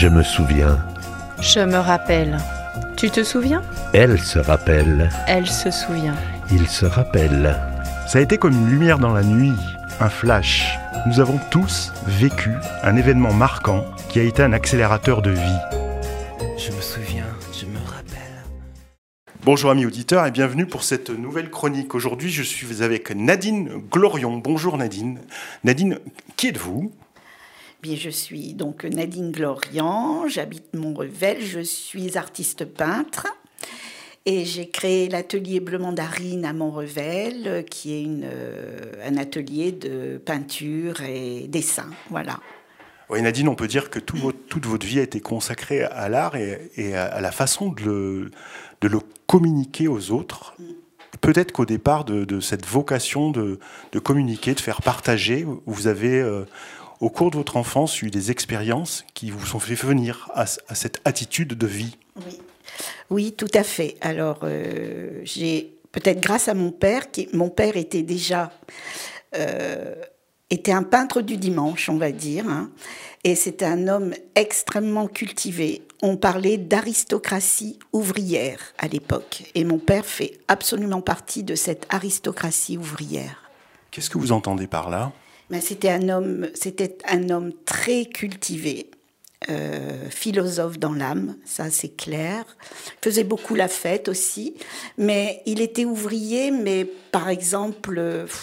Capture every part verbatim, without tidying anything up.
Je me souviens. Je me rappelle. Tu te souviens ? Elle se rappelle. Elle se souvient. Il se rappelle. Ça a été comme une lumière dans la nuit, un flash. Nous avons tous vécu un événement marquant qui a été un accélérateur de vie. Je me souviens, je me rappelle. Bonjour amis auditeurs et bienvenue pour cette nouvelle chronique. Aujourd'hui, je suis avec Nadine Glorion. Bonjour Nadine. Nadine, qui êtes-vous ? Bien, je suis donc Nadine Glorion, j'habite Montrevel, je suis artiste peintre et j'ai créé l'atelier Bleu Mandarine à Montrevel, qui est une, euh, un atelier de peinture et dessin. Voilà. Oui, Nadine, on peut dire que tout votre, toute votre vie a été consacrée à l'art et, et à, à la façon de le, de le communiquer aux autres. Peut-être qu'au départ de, de cette vocation de, de communiquer, de faire partager, vous avez... Euh, au cours de votre enfance, eu des expériences qui vous ont fait venir à, à cette attitude de vie. Oui, oui, tout à fait. Alors, euh, j'ai peut-être grâce à mon père, qui mon père était déjà euh, était un peintre du dimanche, on va dire, hein, et c'était un homme extrêmement cultivé. On parlait d'aristocratie ouvrière à l'époque, et mon père fait absolument partie de cette aristocratie ouvrière. Qu'est-ce que vous entendez par là ? Mais c'était un homme, c'était un homme très cultivé, euh, philosophe dans l'âme, ça c'est clair. Il faisait beaucoup la fête aussi, mais il était ouvrier, mais par exemple,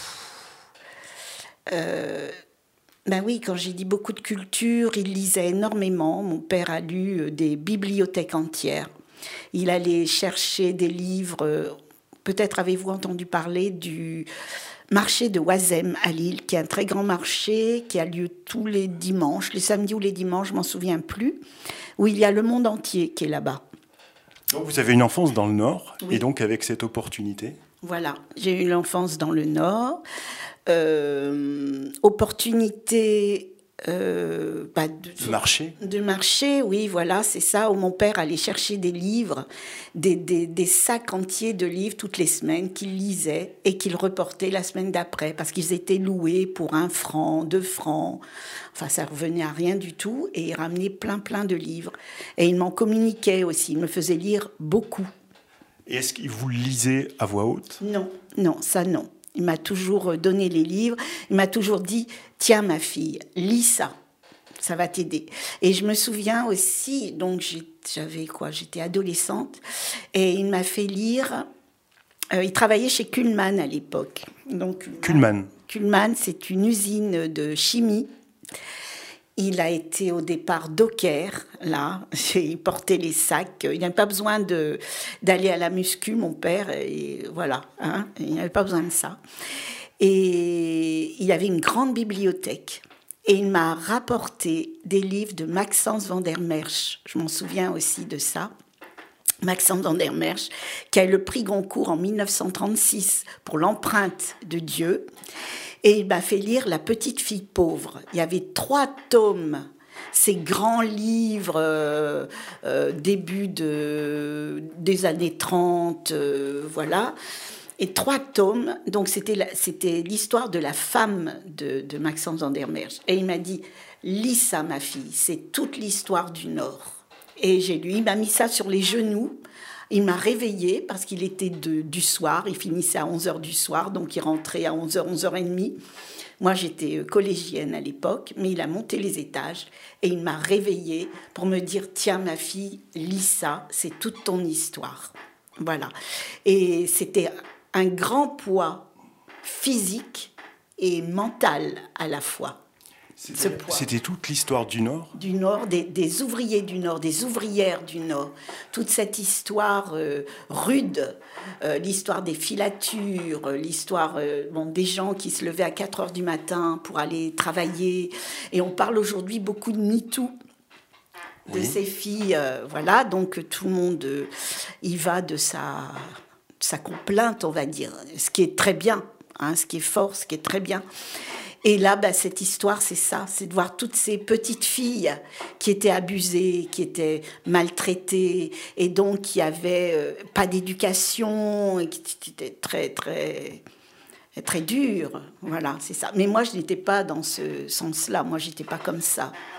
euh, ben oui, quand j'ai dit beaucoup de culture, il lisait énormément. Mon père a lu des bibliothèques entières. Il allait chercher des livres. Peut-être avez-vous entendu parler du marché de Oisem à Lille, qui est un très grand marché, qui a lieu tous les dimanches, les samedis ou les dimanches, je m'en souviens plus, où il y a le monde entier qui est là-bas. Donc vous avez une enfance dans le Nord, oui. Et donc avec cette opportunité. Voilà, j'ai eu l'enfance dans le Nord. Euh, opportunité... Euh, bah de, de marché de marché, oui, voilà, c'est ça, où mon père allait chercher des livres, des, des, des sacs entiers de livres toutes les semaines qu'il lisait et qu'il reportait la semaine d'après, parce qu'ils étaient loués pour un franc, deux francs, enfin ça revenait à rien du tout, et il ramenait plein plein de livres. Et il m'en communiquait aussi, il me faisait lire beaucoup. Et est-ce qu'il vous lisait à voix haute ? Non, non, ça non. Il m'a toujours donné les livres. Il m'a toujours dit « Tiens, ma fille, lis ça. Ça va t'aider. » Et je me souviens aussi, donc j'avais quoi ? J'étais adolescente. Et il m'a fait lire... Euh, il travaillait chez Kuhlmann à l'époque. Donc, Kuhlmann. Kuhlmann, c'est une usine de chimie. Il a été au départ docker, là, il portait les sacs, il n'avait pas besoin de, d'aller à la muscu, mon père, et voilà, hein, il n'avait pas besoin de ça. Et il y avait une grande bibliothèque, et il m'a rapporté des livres de Maxence van der Merch, je m'en souviens aussi de ça, Maxence van der Merch, qui a eu le prix Goncourt en dix-neuf cent trente-six pour l'empreinte de Dieu. Et il m'a fait lire La petite fille pauvre. Il y avait trois tomes, ces grands livres, euh, euh, début de, des années trente, euh, voilà. Et trois tomes, donc c'était, la, c'était l'histoire de la femme de, de Maxence van der Merch. Et il m'a dit, lis ça ma fille, c'est toute l'histoire du Nord. Et j'ai lu, il m'a mis ça sur les genoux. Il m'a réveillée parce qu'il était de, du soir, il finissait à onze heures du soir, donc il rentrait à onze heures, onze heures trente. Moi, j'étais collégienne à l'époque, mais il a monté les étages et il m'a réveillée pour me dire « Tiens, ma fille, lis ça, c'est toute ton histoire. » Voilà. Et c'était un grand poids physique et mental à la fois. C'était, c'était toute l'histoire du Nord ? Du Nord, des, des ouvriers du Nord, des ouvrières du Nord. Toute cette histoire euh, rude, euh, l'histoire des filatures, l'histoire euh, bon, des gens qui se levaient à quatre heures du matin pour aller travailler. Et on parle aujourd'hui beaucoup de MeToo, de oui. ces filles. Euh, voilà, donc tout le monde euh, y va de sa, de sa complainte, on va dire. Ce qui est très bien, hein, ce qui est fort, ce qui est très bien. Et là, bah, cette histoire, c'est ça, c'est de voir toutes ces petites filles qui étaient abusées, qui étaient maltraitées, et donc qui n'avaient euh, pas d'éducation, et qui étaient très, très, très dures. Voilà, c'est ça. Mais moi, je n'étais pas dans ce sens-là. Moi, je n'étais pas comme ça.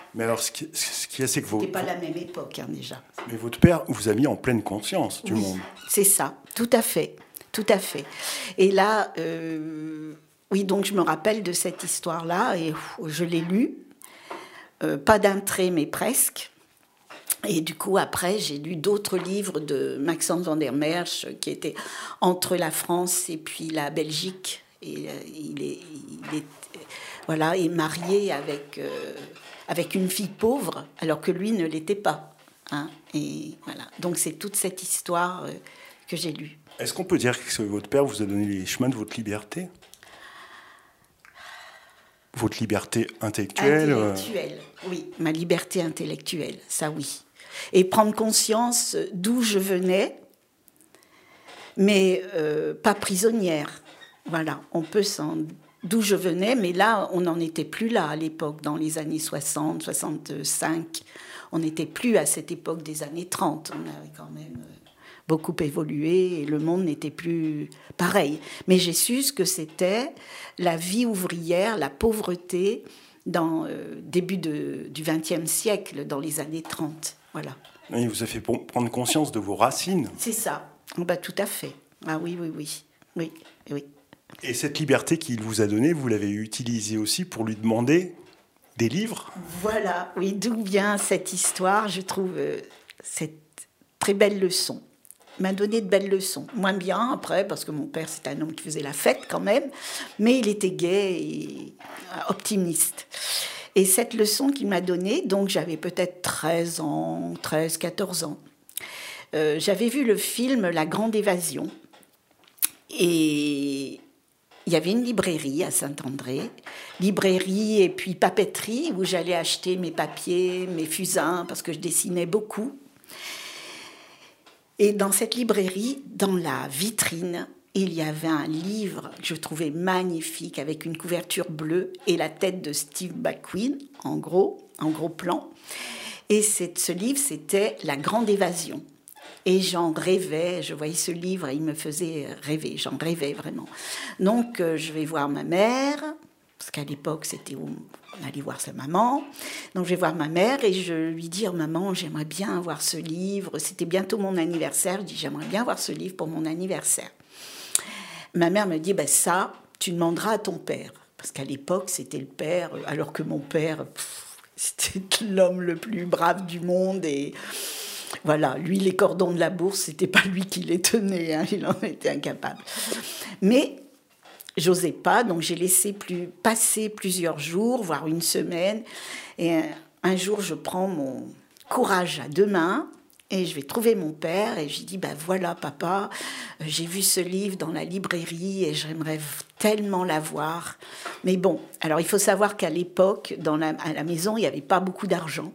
Mais alors, ce qui, ce qui est, c'est que vos, C'était pas la même époque, hein, déjà. mais votre père vous a mis en pleine conscience du Oui, monde. c'est ça, tout à fait, tout à fait. Et là, euh, oui, donc je me rappelle de cette histoire-là, et ouf, je l'ai lue, euh, pas d'un trait, mais presque. Et du coup, après, j'ai lu d'autres livres de Maxence van der Merch, qui étaient entre la France et puis la Belgique. Et euh, il est, il est, voilà, est marié avec, euh, avec une fille pauvre, alors que lui ne l'était pas. Hein, et voilà. Donc c'est toute cette histoire euh, que j'ai lue. Est-ce qu'on peut dire que votre père vous a donné les chemins de votre liberté? Votre liberté intellectuelle euh, Intellectuelle, oui, ma liberté intellectuelle, ça oui. Et prendre conscience d'où je venais, mais euh, pas prisonnière. Voilà, on peut s'en... D'où je venais, mais là, on n'en était plus là à l'époque, dans les années soixante, soixante-cinq. On n'était plus à cette époque des années trente. On avait quand même beaucoup évolué et le monde n'était plus pareil. Mais j'ai su ce que c'était la vie ouvrière, la pauvreté, dans euh, début de, du vingtième siècle, dans les années trente. Voilà. il vous a fait prendre conscience de vos racines. C'est ça. Oh, bah, tout à fait. Ah oui, oui, oui. Oui, oui. Et cette liberté qu'il vous a donnée, vous l'avez utilisée aussi pour lui demander des livres? Voilà, oui, d'où vient cette histoire, je trouve, euh, cette très belle leçon. Il m'a donné de belles leçons. Moins bien après, parce que mon père, c'est un homme qui faisait la fête quand même, mais il était gai et optimiste. Et cette leçon qu'il m'a donnée, donc j'avais peut-être treize ans, treize, quatorze ans, euh, j'avais vu le film La Grande Évasion. Et il y avait une librairie à Saint-André, librairie et puis papeterie, où j'allais acheter mes papiers, mes fusains, parce que je dessinais beaucoup. Et dans cette librairie, dans la vitrine, il y avait un livre que je trouvais magnifique, avec une couverture bleue et la tête de Steve McQueen, en gros, en gros plan. Et c'est, ce livre, c'était La Grande Évasion. Et j'en rêvais, je voyais ce livre et il me faisait rêver, j'en rêvais vraiment. Donc euh, je vais voir ma mère, parce qu'à l'époque c'était où on allait voir sa maman. Donc je vais voir ma mère et je lui dis « Maman, j'aimerais bien avoir ce livre ». C'était bientôt mon anniversaire, je dis « J'aimerais bien avoir ce livre pour mon anniversaire ». Ma mère me dit bah, « Ça, tu demanderas à ton père ». Parce qu'à l'époque c'était le père, alors que mon père, pff, c'était l'homme le plus brave du monde et... Voilà, lui, les cordons de la bourse, c'était pas lui qui les tenait, hein, il en était incapable. Mais j'osais pas, donc j'ai laissé plus, passer plusieurs jours, voire une semaine. Et un, un jour, je prends mon courage à deux mains et je vais trouver mon père et je lui dis ben voilà, papa, j'ai vu ce livre dans la librairie et j'aimerais tellement l'avoir. Mais bon, alors il faut savoir qu'à l'époque, dans la, à la maison, il n'y avait pas beaucoup d'argent.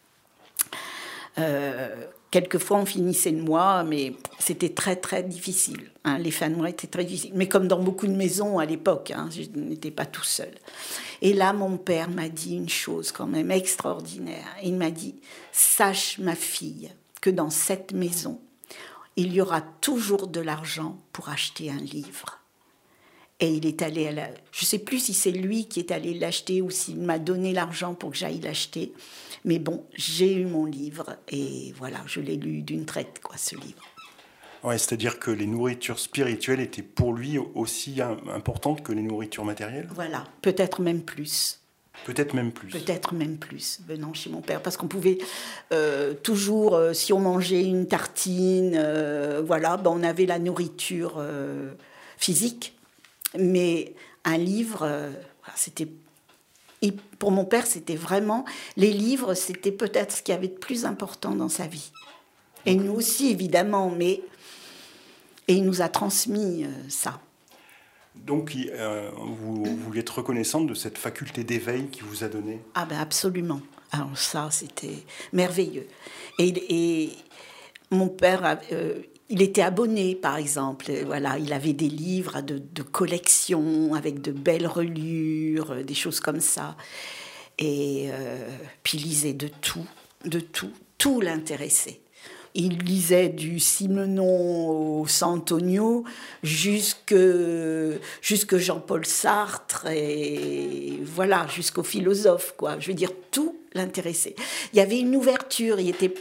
Euh, quelquefois on finissait le mois, mais c'était très très difficile. Hein, les fins de mois étaient très difficiles. Mais comme dans beaucoup de maisons à l'époque, hein, je n'étais pas tout seul. Et là, mon père m'a dit une chose quand même extraordinaire. Il m'a dit « Sache, ma fille, que dans cette maison, il y aura toujours de l'argent pour acheter un livre. » Et il est allé à la... Je ne sais plus si c'est lui qui est allé l'acheter ou s'il m'a donné l'argent pour que j'aille l'acheter. Mais bon, j'ai eu mon livre et voilà, je l'ai lu d'une traite, quoi, ce livre. Ouais, c'est-à-dire que les nourritures spirituelles étaient pour lui aussi importantes que les nourritures matérielles? Voilà, peut-être même plus. Peut-être même plus. Peut-être même plus, venant chez mon père. Parce qu'on pouvait euh, toujours, euh, si on mangeait une tartine, euh, voilà, ben on avait la nourriture euh, physique. Mais un livre, euh, c'était... Et pour mon père, c'était vraiment... Les livres, c'était peut-être ce qu'il y avait de plus important dans sa vie. Et nous aussi, évidemment, mais... Et il nous a transmis euh, ça. Donc, euh, vous, vous lui êtes reconnaissante de cette faculté d'éveil qu'il vous a donnée? Ah ben absolument. Alors ça, c'était merveilleux. Et, et mon père... Euh, il était abonné, par exemple. Voilà, il avait des livres de, de collection avec de belles reliures, des choses comme ça. Et euh, puis il lisait de tout, de tout. Tout l'intéressait. il lisait du Simenon au San Antonio jusque, jusque Jean-Paul Sartre et voilà, jusqu'aux philosophes, quoi. Je veux dire, tout l'intéressait. Il y avait une ouverture, il était...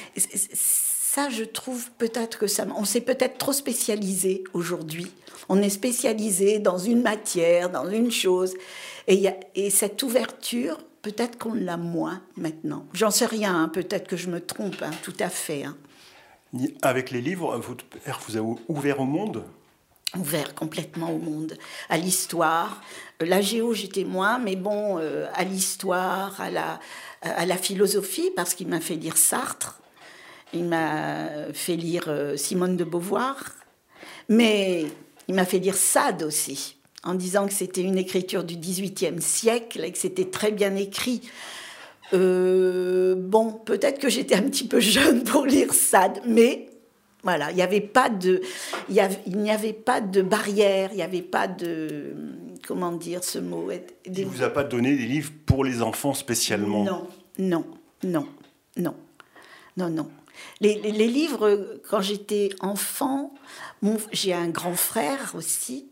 Ça, je trouve peut-être que ça... On s'est peut-être trop spécialisé aujourd'hui. On est spécialisé dans une matière, dans une chose. Et, il y a, et cette ouverture, peut-être qu'on l'a moins maintenant. J'en sais rien, hein, peut-être que je me trompe, hein, tout à fait. Hein. Avec les livres, votre père vous a ouvert au monde ? Ouvert complètement au monde, à l'histoire. La géo, j'étais moins, mais bon, euh, à l'histoire, à la, à la philosophie, parce qu'il m'a fait lire Sartre. Il m'a fait lire euh, Simone de Beauvoir. Mais il m'a fait lire Sade aussi, en disant que c'était une écriture du dix-huitième siècle et que c'était très bien écrit. Euh, bon, peut-être que j'étais un petit peu jeune pour lire Sade, mais voilà, il n'y avait pas de, il y avait, il n'y avait pas de barrière, il n'y avait pas de, comment dire ce mot. Il ne vous a pas donné des livres pour les enfants spécialement ? Non, non, non, non, non, non. Les, les, les livres, quand j'étais enfant, mon, j'ai un grand frère aussi,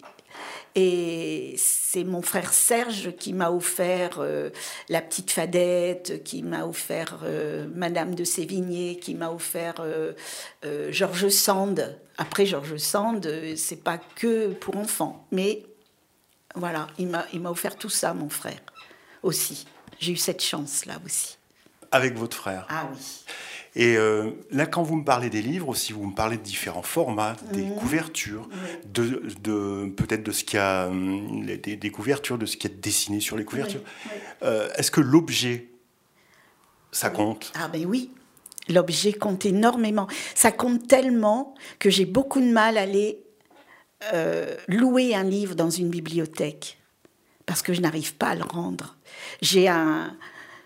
et c'est mon frère Serge qui m'a offert euh, La Petite Fadette, qui m'a offert euh, Madame de Sévigné, qui m'a offert euh, euh, George Sand. Après, George Sand, euh, c'est pas que pour enfants, mais voilà, il m'a, il m'a offert tout ça, mon frère, aussi. J'ai eu cette chance-là aussi. Avec votre frère ? Ah oui. Et euh, là, quand vous me parlez des livres aussi, vous me parlez de différents formats, des mmh. couvertures, mmh. de, de, peut-être de ce qu'il y a, des, des couvertures, de ce qui est dessiné sur les couvertures. Oui, oui. Euh, est-ce que l'objet, ça compte ? Ah ben oui, l'objet compte énormément. Ça compte tellement que j'ai beaucoup de mal à aller euh, louer un livre dans une bibliothèque, parce que je n'arrive pas à le rendre. J'ai un...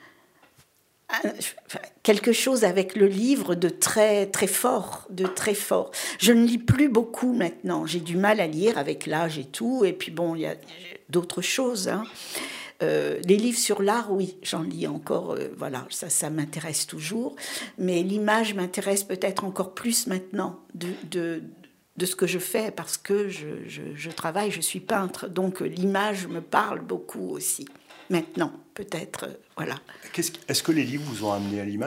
quelque chose avec le livre de très très fort, de très fort. Je ne lis plus beaucoup maintenant. J'ai du mal à lire avec l'âge et tout. Et puis bon, il y a d'autres choses. Hein. Euh, les livres sur l'art, oui, j'en lis encore. Euh, voilà, ça, ça m'intéresse toujours. Mais l'image m'intéresse peut-être encore plus maintenant de, de, de ce que je fais parce que je, je, je travaille, je suis peintre. Donc l'image me parle beaucoup aussi. Maintenant, peut-être, euh, voilà. Qu'est-ce, est-ce que les livres vous ont amené à l'image ?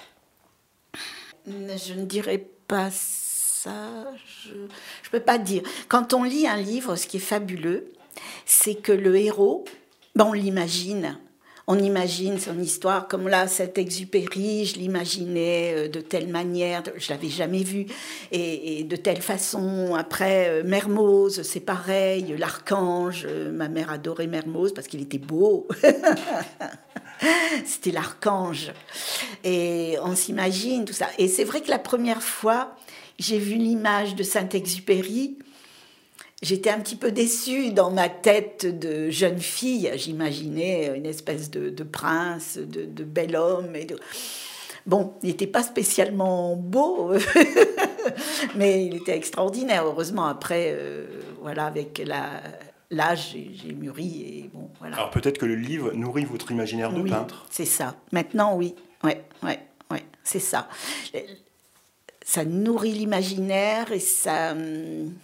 Je ne dirais pas ça, je ne peux pas dire. Quand on lit un livre, ce qui est fabuleux, c'est que le héros, ben on l'imagine. On imagine son histoire, comme là, cet Exupéry, je l'imaginais de telle manière, je ne l'avais jamais vu, et, et de telle façon. Après, Mermoz, c'est pareil, l'archange, ma mère adorait Mermoz parce qu'il était beau. C'était l'archange. Et on s'imagine tout ça. Et c'est vrai que la première fois, j'ai vu l'image de Saint-Exupéry, j'étais un petit peu déçue dans ma tête de jeune fille. J'imaginais une espèce de, de prince, de, de bel homme. Et de... Bon, il n'était pas spécialement beau, mais il était extraordinaire. Heureusement, après, euh, voilà, avec la, l'âge, j'ai, j'ai mûri. Et bon, voilà. Alors peut-être que le livre nourrit votre imaginaire de oui, peintre. C'est ça. Maintenant, oui. Ouais, ouais, ouais, c'est ça. Ça nourrit l'imaginaire et ça... Hum,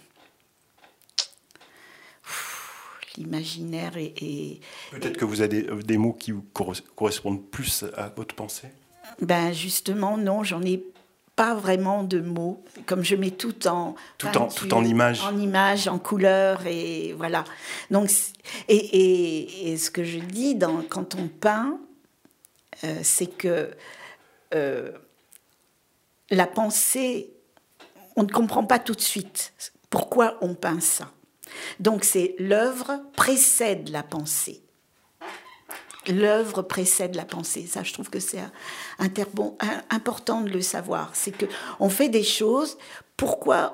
l'imaginaire et, et peut-être et, que vous avez des, des mots qui vous correspondent plus à votre pensée. Ben justement non, j'en ai pas vraiment de mots. Comme je mets tout en tout peinture, en tout en images, en images, en couleurs et voilà. Donc et, et, et ce que je dis dans, quand on peint, euh, c'est que euh, la pensée, on ne comprend pas tout de suite pourquoi on peint ça. Donc, c'est l'œuvre précède la pensée. L'œuvre précède la pensée. Ça, je trouve que c'est interbon, important de le savoir. C'est qu'on fait des choses. Pourquoi ?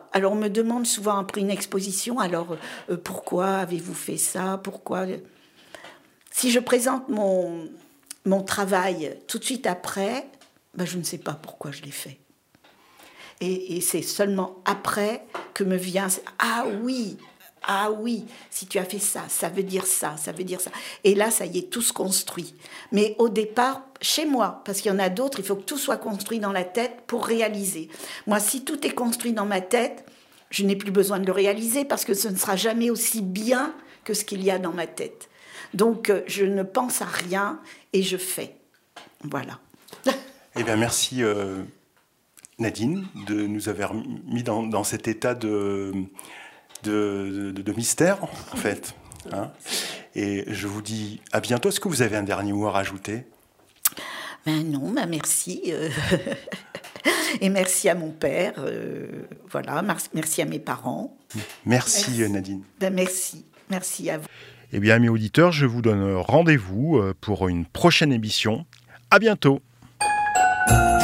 Alors, on me demande souvent après une exposition, alors, euh, pourquoi avez-vous fait ça ? Pourquoi ? Si je présente mon, mon travail tout de suite après, ben, je ne sais pas pourquoi je l'ai fait. Et, et c'est seulement après que me vient... Ah oui ! Ah oui, si tu as fait ça, ça veut dire ça, ça veut dire ça. Et là, ça y est, tout se construit. Mais au départ, chez moi, parce qu'il y en a d'autres, il faut que tout soit construit dans la tête pour réaliser. Moi, si tout est construit dans ma tête, je n'ai plus besoin de le réaliser parce que ce ne sera jamais aussi bien que ce qu'il y a dans ma tête. Donc, je ne pense à rien et je fais. Voilà. Eh bien, merci euh, Nadine de nous avoir mis dans, dans cet état de, de, de, de mystère, en fait. Hein. Et je vous dis à bientôt. Est-ce que vous avez un dernier mot à rajouter ? Ben non, ben merci. Euh... Et merci à mon père. Euh... Voilà, merci à mes parents. Merci, merci. Nadine. Ben merci. Merci à vous. Eh bien, amis auditeurs, je vous donne rendez-vous pour une prochaine émission. À bientôt.